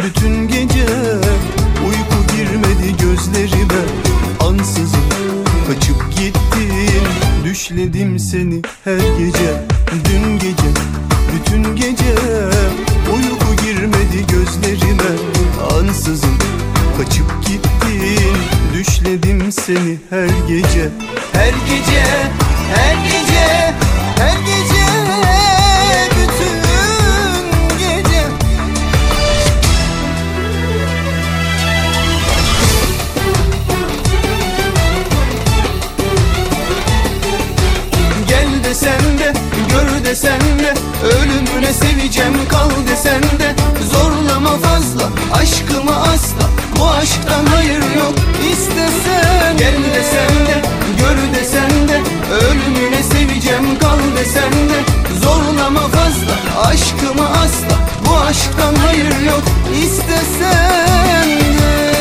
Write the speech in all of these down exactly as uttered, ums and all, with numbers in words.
bütün gece. Uyku girmedi gözlerime, ansızın kaçıp gittin. Düşledim seni her gece, dün gece, bütün gece. Uyku girmedi gözlerime, ansızın kaçıp gittin. Düşledim seni her gece, her gece, her gece, her gece, bütün gece. Gel desen de, gör desen de, ölümüne seveceğim kal desen de. Zorlama fazla, aşkımı asla, bu aşktan hayır yok istesen. Gel desen de, gör desen de, ölümüne seveceğim kal desen de. Zorlama fazla, aşkımı asla, bu aşktan hayır yok istesen de.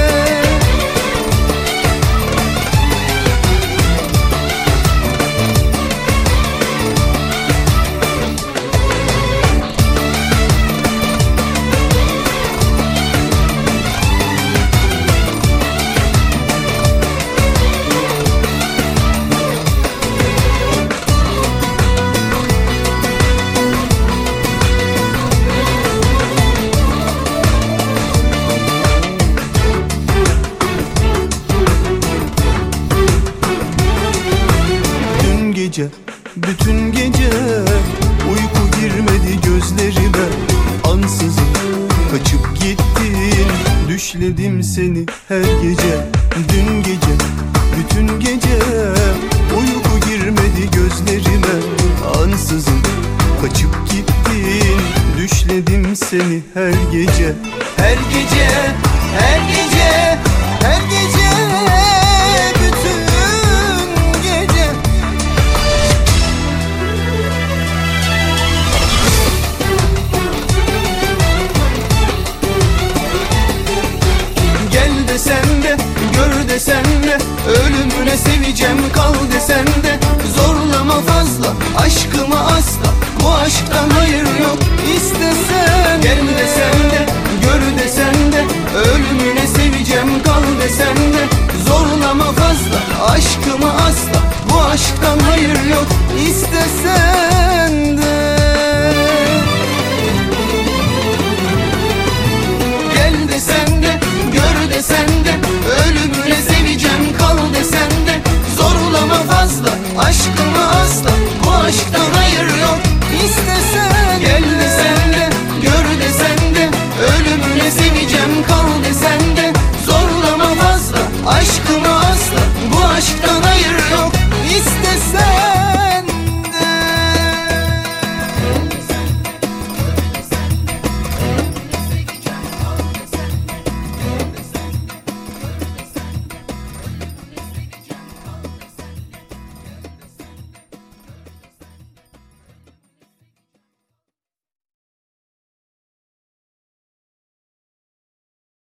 Gece, bütün gece. Uyku girmedi gözlerime, ansızın kaçıp gittin. Düşledim seni her gece, dün gece, bütün gece. Uyku girmedi gözlerime, ansızın kaçıp gittin. Düşledim seni her gece, her gece, her gece, her gece, bütün gece. Desen de, gör desen de, ölümüne seveceğim kal desen de. Zorlama fazla, aşkımı asla, bu aşktan hayır yok istesen. Gel